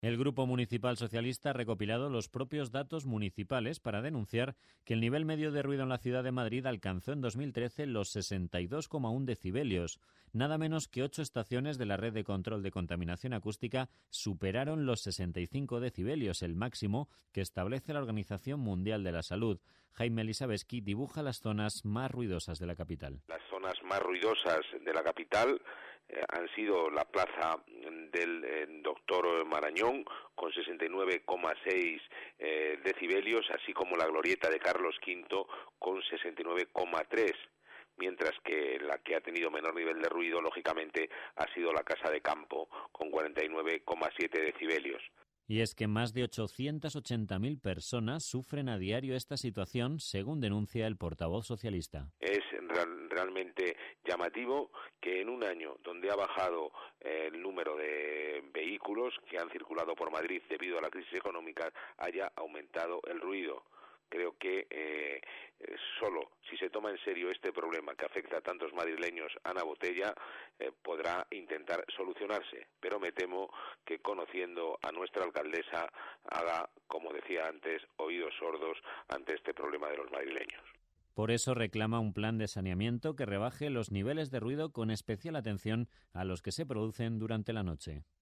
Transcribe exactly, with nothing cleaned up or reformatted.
El Grupo Municipal Socialista ha recopilado los propios datos municipales para denunciar que el nivel medio de ruido en la ciudad de Madrid alcanzó en dos mil trece los sesenta y dos coma uno decibelios. Nada menos que ocho estaciones de la red de control de contaminación acústica superaron los sesenta y cinco decibelios, el máximo que establece la Organización Mundial de la Salud. Jaime Elisabeski dibuja las zonas más ruidosas de la capital. Las zonas más ruidosas de la capital eh, han sido la plaza del eh, doctor Marañón con sesenta y nueve coma seis eh, decibelios, así como la glorieta de Carlos quinto con sesenta y nueve coma tres, mientras que la que ha tenido menor nivel de ruido, lógicamente, ha sido la Casa de Campo con cuarenta y nueve coma siete decibelios. Y es que más de ochocientas ochenta mil personas sufren a diario esta situación, según denuncia el portavoz socialista. Es real, realmente llamativo que en un año donde ha bajado eh, el número de vehículos que han circulado por Madrid debido a la crisis económica haya aumentado el ruido. Creo que eh, solo si se toma en serio este problema que afecta a tantos madrileños, Ana Botella eh, podrá intentar solucionarse. Pero me temo que, conociendo a nuestra alcaldesa, haga, como decía antes, oídos sordos ante este problema de los madrileños. Por eso reclama un plan de saneamiento que rebaje los niveles de ruido con especial atención a los que se producen durante la noche.